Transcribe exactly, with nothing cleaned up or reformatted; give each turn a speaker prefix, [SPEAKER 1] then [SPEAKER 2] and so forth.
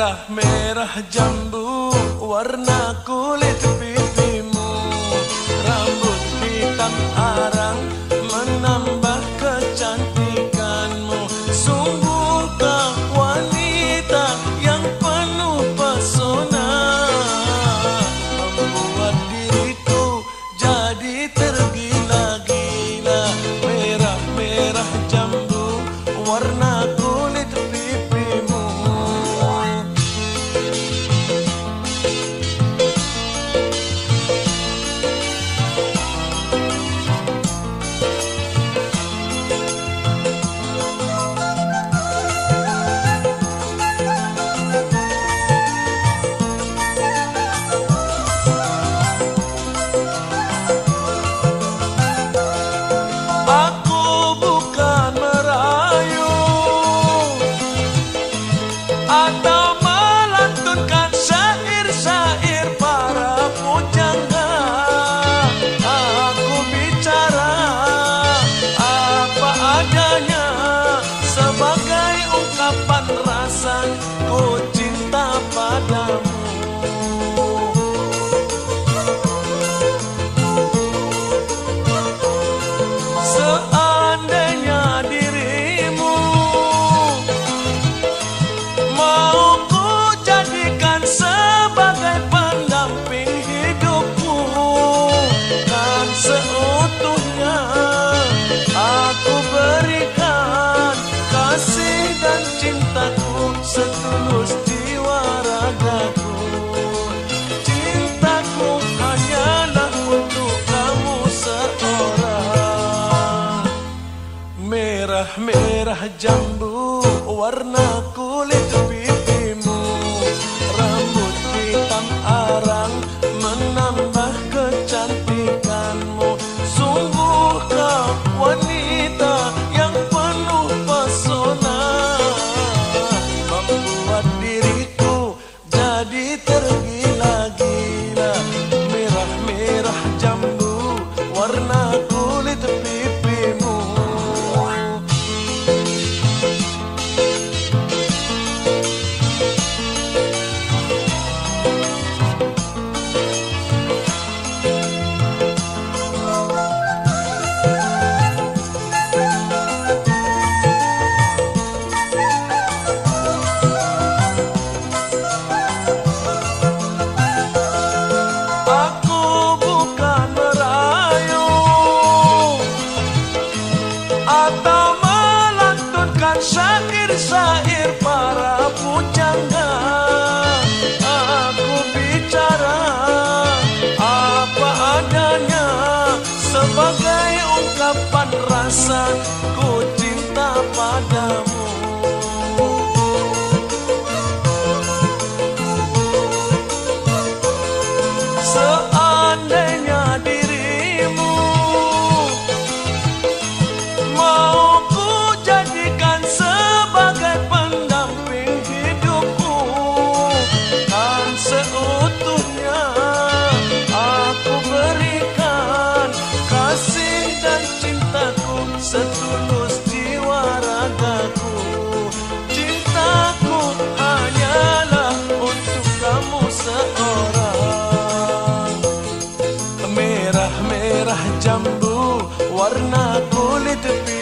[SPEAKER 1] Merah-merah jambu warna kulit pipimu, rambut hitam arang menambah kecantikanmu. Sungguhkah wanita yang penuh pesona, membuat diriku jadi tergila-gila. Merah-merah jambu warna kulit pipimu. Aku bukan merayu atau melantunkan syair-syair para pujangga. Aku bicara apa adanya sebagai ungkapan rasa ku cinta padamu. Seandainya dirimu mau ku jadikan sebagai pendamping hidupku, dan seutuhnya aku berikan kasih dan cintaku setulus jiwa ragaku. Cintaku hanyalah untuk kamu seorang. Merah-merah jambu warna kulit pipimu, rambut hitam arang menambah kecantikanmu. Sungguhkah wanita yang penuh pesona, membuat diriku jadi tergila-gila. Merah-merah jambu warna kulit pipimu. Aku bukan merayu atau melantunkan syair-syair para pujangga. Aku bicara apa adanya sebagai ungkapan rasa ku cinta padamu. Seandainya dirimu mau ku jadikan sebagai pendamping hidupku, dan seutuhnya aku berikan kasih dan cintaku setulus jiwa ragaku. Cintaku hanyalah untuk kamu seorang. Merah-merah jambu warna kulit pipimu,